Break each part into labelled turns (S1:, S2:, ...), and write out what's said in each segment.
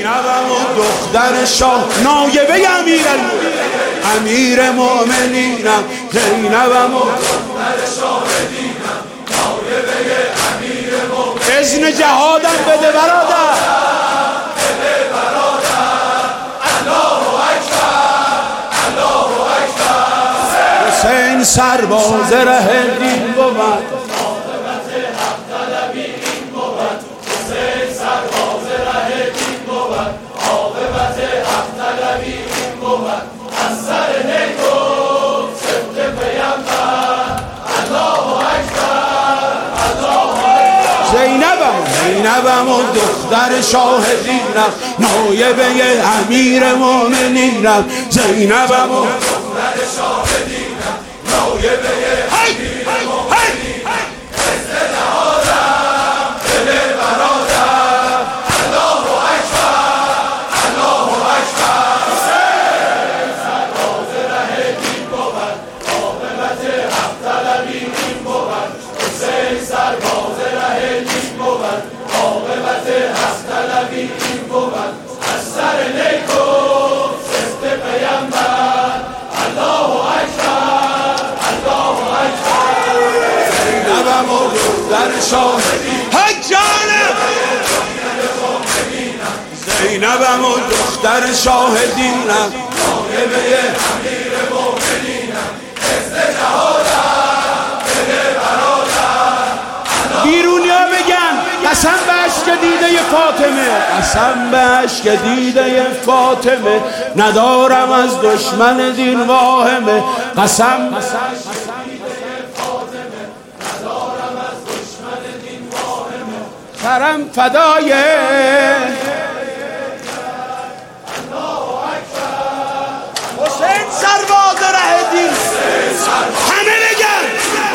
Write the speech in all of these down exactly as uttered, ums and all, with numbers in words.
S1: زینبم و دختر شاه نایبه امیر امیر مؤمنینم زینبم و دختر شاهدینم نایبه امیر مؤمنینم اذن جهادم بده برادر بده برادر الله اکبر الله اکبر حسین سرباز ره دین بود زینبم و دختر شاهدینم نایبه امیر مؤمنینم زینبم و دختر شاهدینم نایبه امیر مؤمنینم اذن جهادم بده برادر الله اکبر الله اکبر حسین سرباز ره دین بود عاقبت حق طلبی این بود حسین سرباز ره دین بود عاقبت حق طلبی این بود از سر نیک و سفت پیامبر الله اکبر الله اکبر زینبم و دختر شاهدین حجانم زینبم و دختر شاهدینم نایبه امیر مؤمنینم اذن جهادم بده برادر بیرونیا بگن قسم به عشق دیده فاطمه قسم به عشق دیده فاطمه ندارم از دشمن دین واهمه قسم به عشق دیده فاطمه ندارم از دشمن دین واهمه سرم فدای الله اکبر حسین سرباز ره دین همه بگن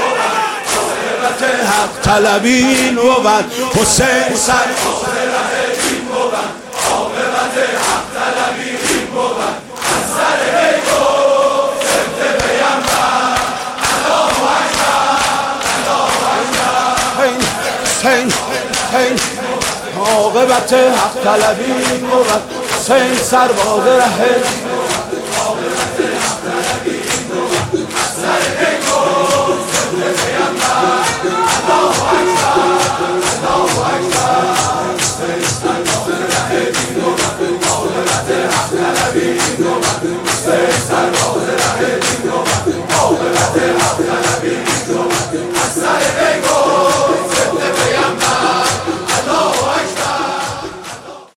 S1: حق طلبین بود حسین سرباز ره دین بود عاقبت حق طلبین بود از سر نیک و سفت پیامبر الله اکبر الله اکبر حسین حسین عاقبت حق طلبین بود حسین سرباز ره